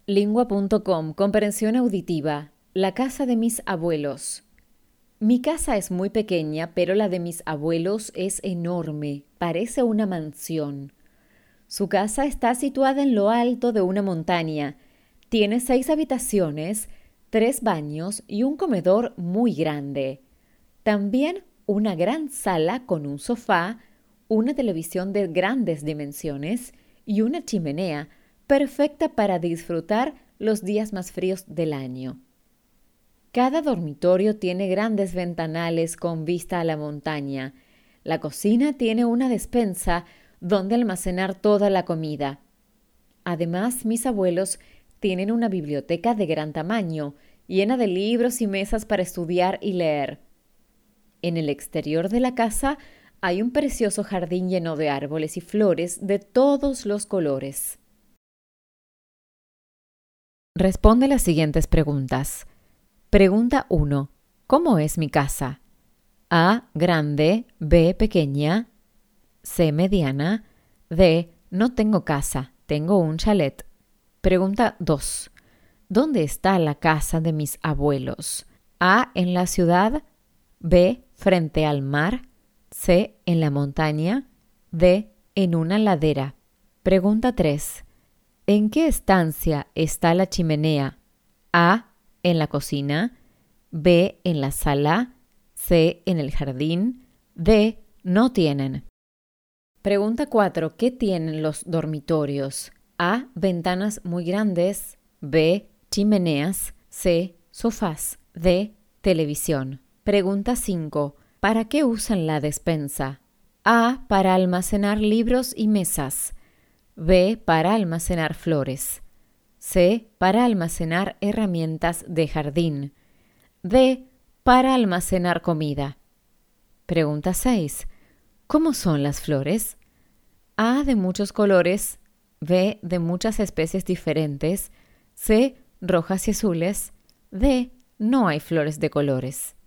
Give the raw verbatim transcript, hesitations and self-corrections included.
Lingua punto com, comprensión auditiva. La casa de mis abuelos. Mi casa es muy pequeña, pero la de mis abuelos es enorme, parece una mansión. Su casa está situada en lo alto de una montaña. Tiene seis habitaciones, tres baños y un comedor muy grande. También una gran sala con un sofá, una televisión de grandes dimensiones y una chimenea perfecta para disfrutar los días más fríos del año. Cada dormitorio tiene grandes ventanales con vista a la montaña. La cocina tiene una despensa donde almacenar toda la comida. Además, mis abuelos tienen una biblioteca de gran tamaño, llena de libros y mesas para estudiar y leer. En el exterior de la casa hay un precioso jardín lleno de árboles y flores de todos los colores. Responde las siguientes preguntas. Pregunta uno. ¿Cómo es mi casa? A. Grande. B. Pequeña. C. Mediana. D. No tengo casa, tengo un chalet. Pregunta dos. ¿Dónde está la casa de mis abuelos? A. En la ciudad. B. Frente al mar. C. En la montaña. D. En una ladera. Pregunta tres. ¿En qué estancia está la chimenea? A. En la cocina. B. En la sala. C. En el jardín. D. No tienen. Pregunta cuatro. ¿Qué tienen los dormitorios? A. Ventanas muy grandes. B. Chimeneas. C. Sofás. D. Televisión. Pregunta cinco. ¿Para qué usan la despensa? A. Para almacenar libros y mesas. B. Para almacenar flores. C. Para almacenar herramientas de jardín. D. Para almacenar comida. Pregunta seis. ¿Cómo son las flores? A. De muchos colores. B. De muchas especies diferentes. C. Rojas y azules. D. No hay flores de colores.